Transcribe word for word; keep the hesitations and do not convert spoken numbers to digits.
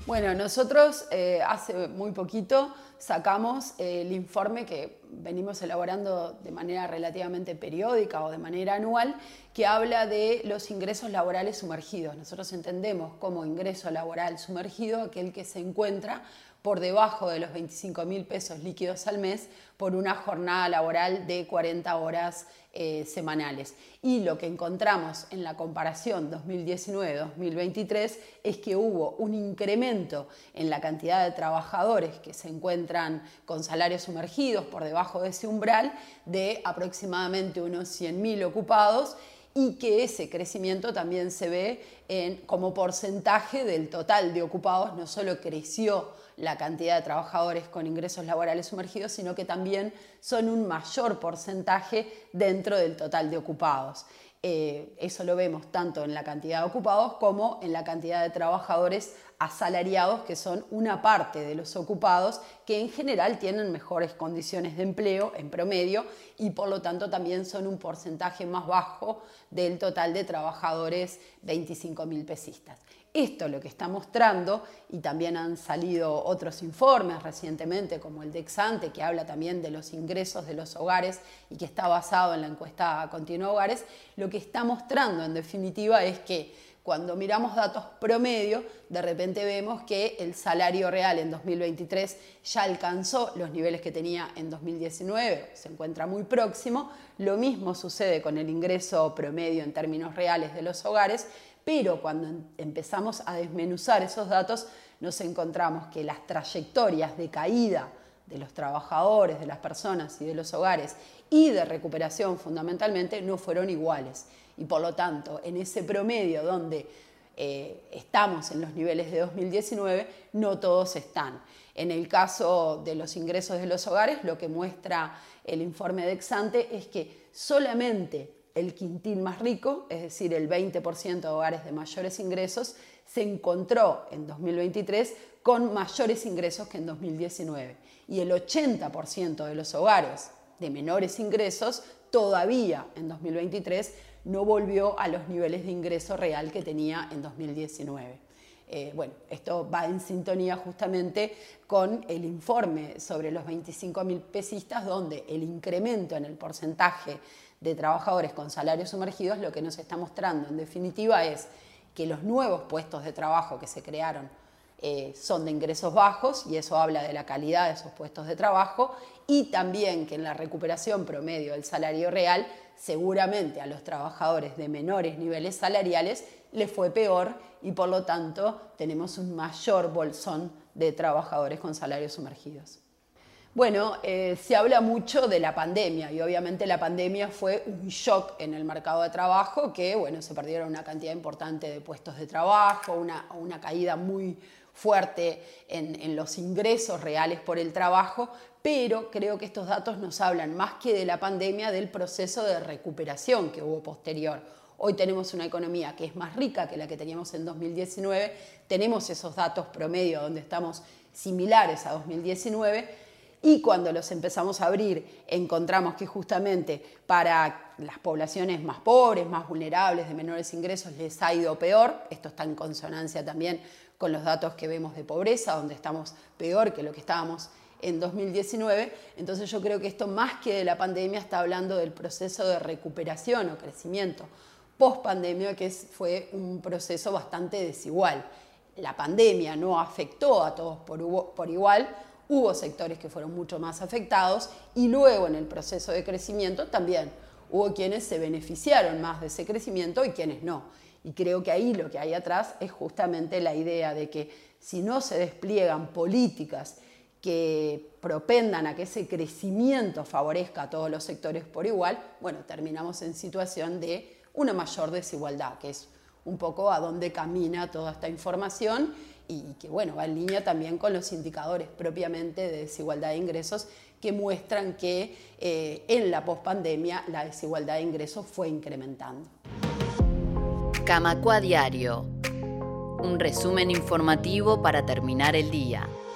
Bueno, nosotros eh, hace muy poquito sacamos eh, el informe que venimos elaborando de manera relativamente periódica o de manera anual, que habla de los ingresos laborales sumergidos. Nosotros entendemos como ingreso laboral sumergido aquel que se encuentra por debajo de los veinticinco mil pesos líquidos al mes por una jornada laboral de cuarenta horas eh, semanales. Y lo que encontramos en la comparación dos mil diecinueve dos mil veintitrés es que hubo un incremento en la cantidad de trabajadores que se encuentran con salarios sumergidos por debajo de ese umbral de aproximadamente unos cien mil ocupados, y que ese crecimiento también se ve en, como porcentaje del total de ocupados. No solo creció la cantidad de trabajadores con ingresos laborales sumergidos, sino que también son un mayor porcentaje dentro del total de ocupados. Eh, eso lo vemos tanto en la cantidad de ocupados como en la cantidad de trabajadores asalariados, que son una parte de los ocupados que en general tienen mejores condiciones de empleo en promedio y por lo tanto también son un porcentaje más bajo del total de trabajadores veinticinco mil pesistas. Esto es lo que está mostrando, y también han salido otros informes recientemente como el de Exante, que habla también de los ingresos de los hogares y que está basado en la encuesta continua Hogares. Lo que está mostrando en definitiva es que cuando miramos datos promedio, de repente vemos que el salario real en dos mil veintitrés ya alcanzó los niveles que tenía en dos mil diecinueve, se encuentra muy próximo. Lo mismo sucede con el ingreso promedio en términos reales de los hogares, pero cuando empezamos a desmenuzar esos datos nos encontramos que las trayectorias de caída de los trabajadores, de las personas y de los hogares y de recuperación fundamentalmente no fueron iguales. Y por lo tanto, en ese promedio donde eh, estamos en los niveles de dos mil diecinueve, no todos están. En el caso de los ingresos de los hogares, lo que muestra el informe de Exante es que solamente el quintil más rico, es decir, el veinte por ciento de hogares de mayores ingresos, se encontró en dos mil veintitrés con mayores ingresos que en dos mil diecinueve. Y el ochenta por ciento de los hogares de menores ingresos todavía en dos mil veintitrés no volvió a los niveles de ingreso real que tenía en dos mil diecinueve. Eh, bueno, esto va en sintonía justamente con el informe sobre los veinticinco mil pesistas, donde el incremento en el porcentaje de trabajadores con salarios sumergidos lo que nos está mostrando en definitiva es que los nuevos puestos de trabajo que se crearon eh, son de ingresos bajos, y eso habla de la calidad de esos puestos de trabajo, y también que en la recuperación promedio del salario real seguramente a los trabajadores de menores niveles salariales les fue peor, y por lo tanto tenemos un mayor bolsón de trabajadores con salarios sumergidos. Bueno, eh, se habla mucho de la pandemia, y obviamente la pandemia fue un shock en el mercado de trabajo, que bueno, se perdieron una cantidad importante de puestos de trabajo, una, una caída muy fuerte en, en los ingresos reales por el trabajo, pero creo que estos datos nos hablan más que de la pandemia, del proceso de recuperación que hubo posterior. Hoy tenemos una economía que es más rica que la que teníamos en dos mil diecinueve, tenemos esos datos promedio donde estamos similares a dos mil diecinueve, y cuando los empezamos a abrir encontramos que justamente para las poblaciones más pobres, más vulnerables, de menores ingresos, les ha ido peor. Esto está en consonancia también con los datos que vemos de pobreza, donde estamos peor que lo que estábamos en dos mil diecinueve. Entonces yo creo que esto, más que de la pandemia, está hablando del proceso de recuperación o crecimiento post pandemia, que fue un proceso bastante desigual. La pandemia no afectó a todos por, por igual. Hubo sectores que fueron mucho más afectados, y luego en el proceso de crecimiento también hubo quienes se beneficiaron más de ese crecimiento y quienes no. Y creo que ahí lo que hay atrás es justamente la idea de que si no se despliegan políticas que propendan a que ese crecimiento favorezca a todos los sectores por igual, bueno, terminamos en situación de una mayor desigualdad, que es un poco a dónde camina toda esta información, y que bueno, va en línea también con los indicadores propiamente de desigualdad de ingresos, que muestran que eh, en la pospandemia la desigualdad de ingresos fue incrementando. Camacua Diario, un resumen informativo para terminar el día.